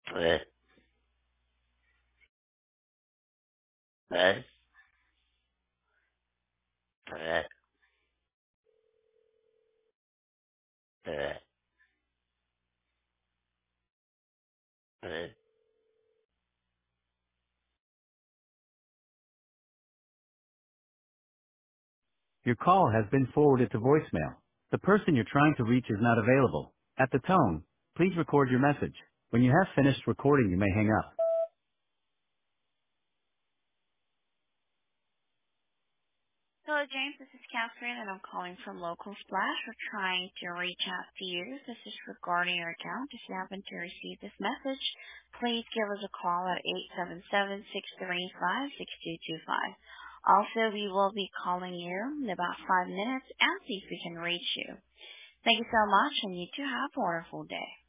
uh, uh, uh, uh, uh. Your call has been forwarded to voicemail. The person you're trying to reach is not available. At the tone, please record your message. When you have finished recording, you may hang up. Hello, James. This is Catherine, and I'm calling from Local Splash. We're trying to reach out to you. This is regarding your account. If you happen to receive this message, please give us a call at 877-635-6225. Also, we will be calling you in about 5 minutes and see if we can reach you. Thank you so much, and you too have a wonderful day.